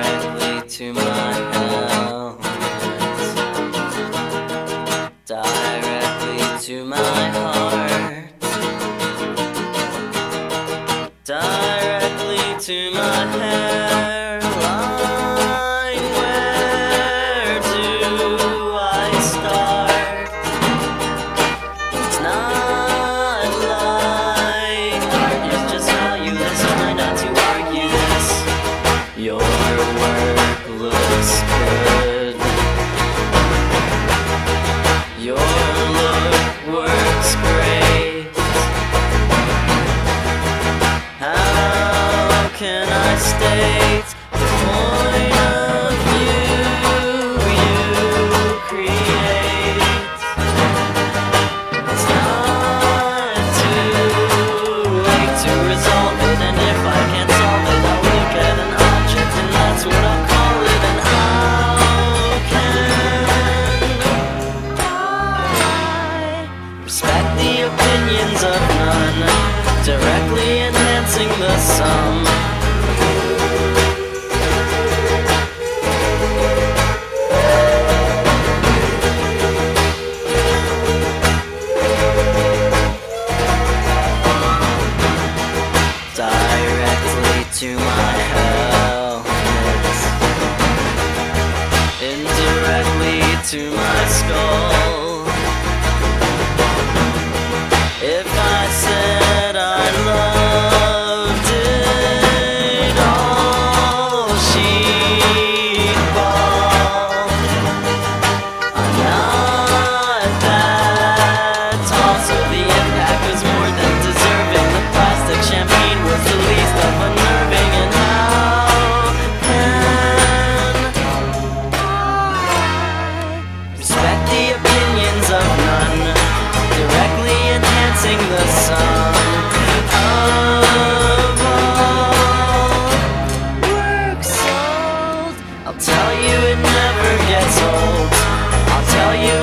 directly to my helmet, directly to my heart, directly to my hairline. Where do I start? It's not like art, it's just how you listen. Try not to argue this. Your work looks good. Your look works great. How can I state the point of view you create? It's not too late to resolve it, and if I can't solve it, I'll look at an object, and that's what I'll call it. And how can I respect the opinions of none, directly enhancing the sum? Directly to my helmet, indirectly to my skull. If I said I loved it all, she'd fall. I'm not that tall, so the impact was more than deserving. The plastic champagne was the least of unnerving. And how can I respect the opinions of none, directly enhancing the sum of all work sold? I'll tell you it never gets old. I'll tell you